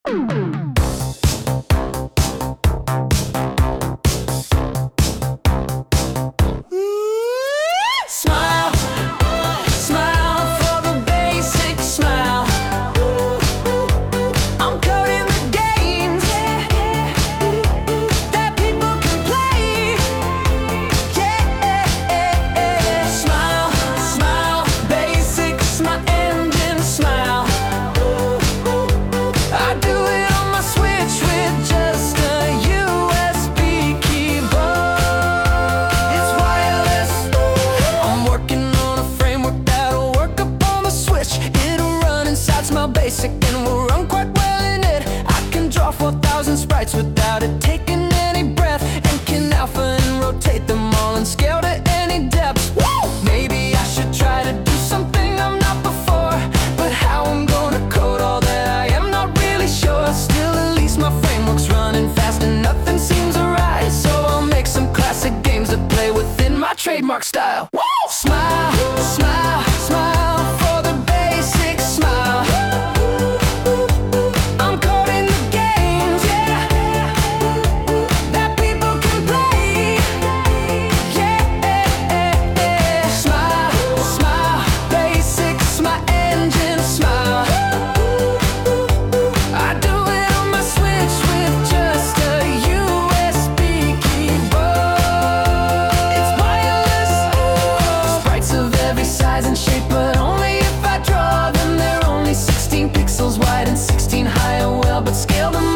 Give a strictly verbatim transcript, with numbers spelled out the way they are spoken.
Smile, smile for the basic smile. I'm coding the games that people can play. Yeah, smile, smile, basic smile, engine smile. I do it on my Switch with just a U S B keyboard. It's wireless. I'm working on a framework that'll work up on the Switch. It'll run inside Smile Basic and will run quite well in it. I can draw four thousand sprites without it taking any breath, and can alpha and rotate them all and scale to any depth. Woo! Maybe I should try to do something I'm not before, but how I'm gonna code all that I am not really sure. Still, at least my framework's running fast and nothing seems alright. So I'll make some classic games that play within my trademark style. Woo! Smile, smile, smile for the basic smile. I'm coding the games, yeah, that people can play. Yeah, smile, smile, basic smile, engine smile. I do it on my Switch with just a U S B keyboard. It's wireless. Sprites of every size and shape, but only if I draw them. They're only sixteen pixels wide and sixteen high. Oh well, but scale them